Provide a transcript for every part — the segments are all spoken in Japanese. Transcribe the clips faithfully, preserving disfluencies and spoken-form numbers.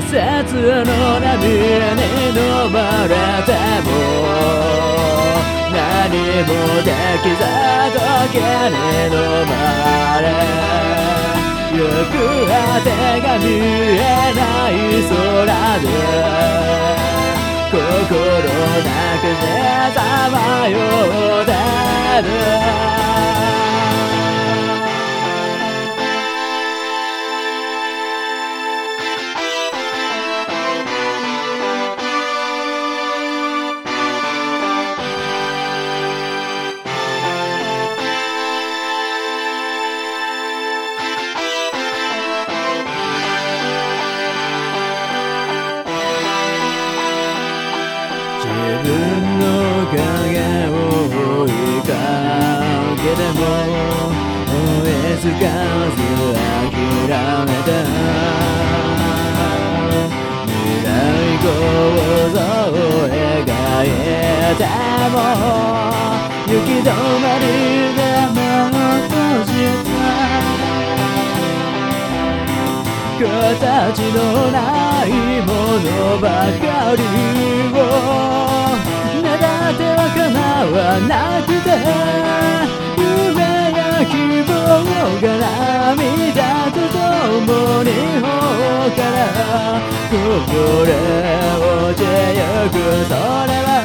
節の波に飲まれても何もできず時に飲まれ行く果てが見えない空で心なくしてさまよってる自分の影を追いかけても追いつかず諦めた未来構造を描いても行き止まりで目を閉じた形のないものばかりを目立ては構わなくて夢や希望が涙と共に頬からこぼれ落ちゆくそれは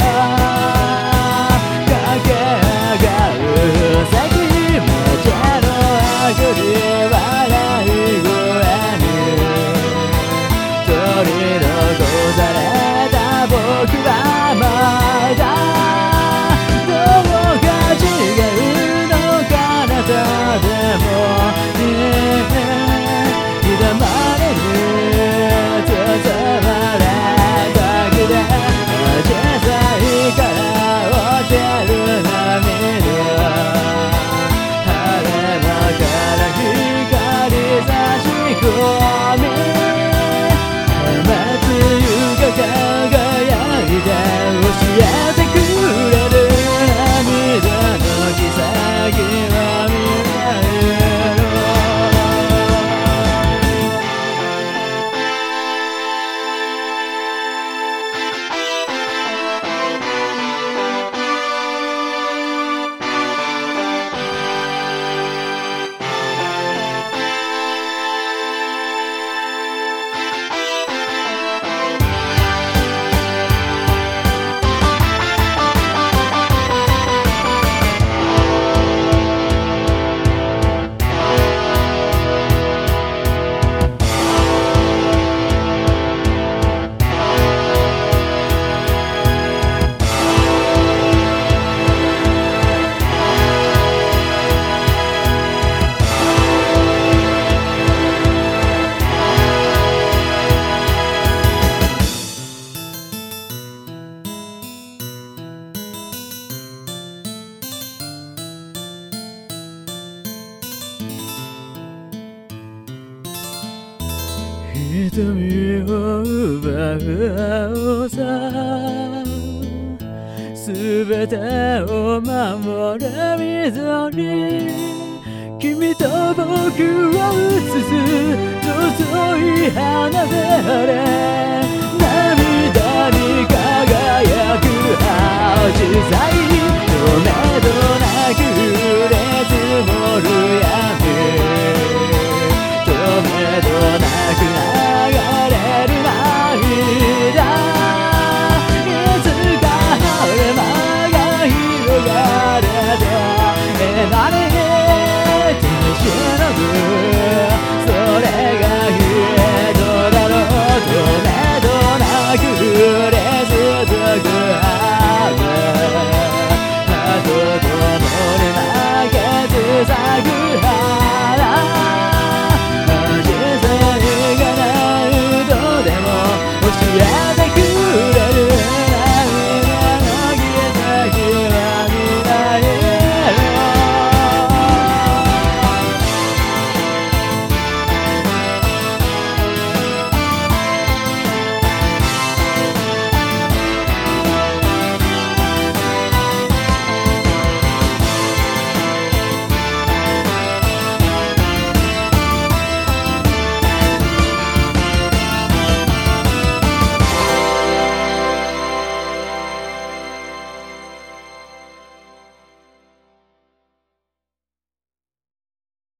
駆け上がる先めちゃのあくり笑い声取り残された僕はまだどうか違うのかなたでも刻まれる包まれたくで小さいから落ちる涙晴れ間から光差し込み輝いて教えてくれる涙の軌跡は未来の瞳を奪うさすべてを守る緑君と僕を映す細い花で涙に輝く青小さい透明度なく